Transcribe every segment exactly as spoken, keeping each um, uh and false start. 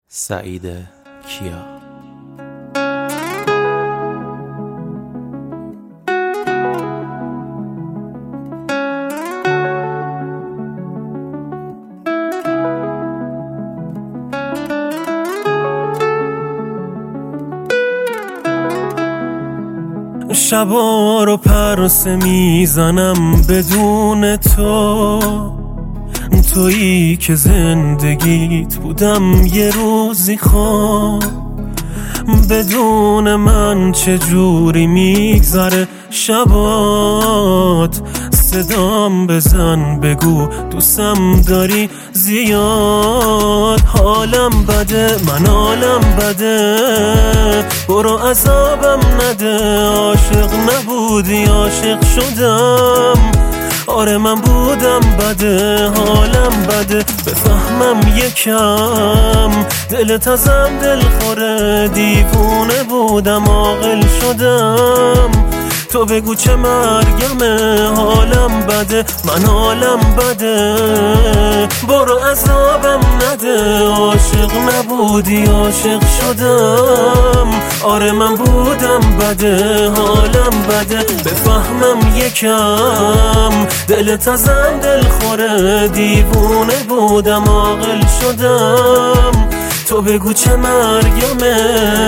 سعید کیا. شبا رو پرسه میزنم بدون تو، تویی که زندگیت بودم یه روزی خواب. بدون من چجوری میگذره شبات؟ صدام بزن بگو دوستم داری زیاد. حالم بده من حالم بده، برو عذابم نده. عاشق نبودی عاشق شدم، آره من بودم بده. حالم بده بفهمم یکم، دلت ازم دل خوره. دیوونه بودم عاقل شدم، تو بگو چه مرگمه. حالم بده من حالم بده، برو عذابم نده. عاشق نبودی عاشق شدم، آره من بودم بده. حالم بده بفهمم یکم، دلت ازم دل خوره. دیوونه بودم عاقل شدم، تو بگو چه مرگمه.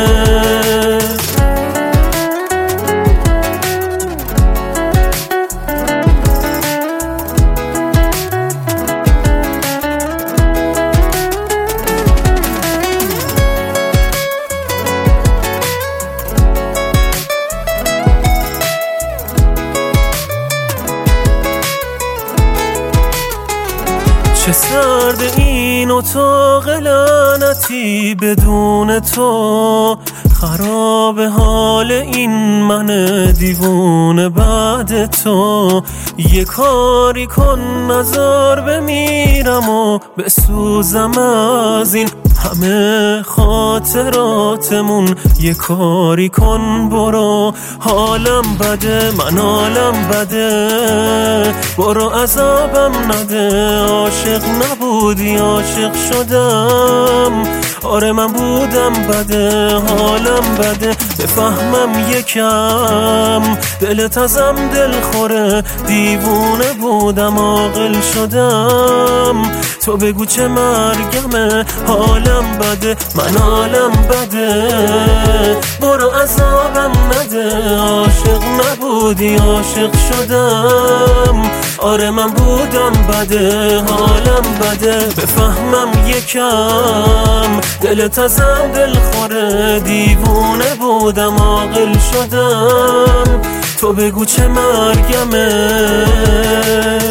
چه سرد این اتاق لعنتی بدون تو، خراب حال این من دیوونه بعد تو. یه کاری کن نزار بمیرم و بسوزم از این همه خاطراتمون. یه کاری کن برو، حالم بده من حالم بده، برو عذابم نده. عاشق نبودی عاشق شدم، آره من بودم بده. حالم بده بفهمم یکم، دلت ازم دل خوره. دیوونه بودم عاقل شدم، تو بگو چه مرگمه. حالم بده من حالم بده، برو عذابم نده. عاشق نبودی عاشق شدم، آره من بودم بده. حالم بده بفهمم یکم، دلت ازم دل خوره. دیوونه بودم عاقل شدم، تو بگو چه مرگمه.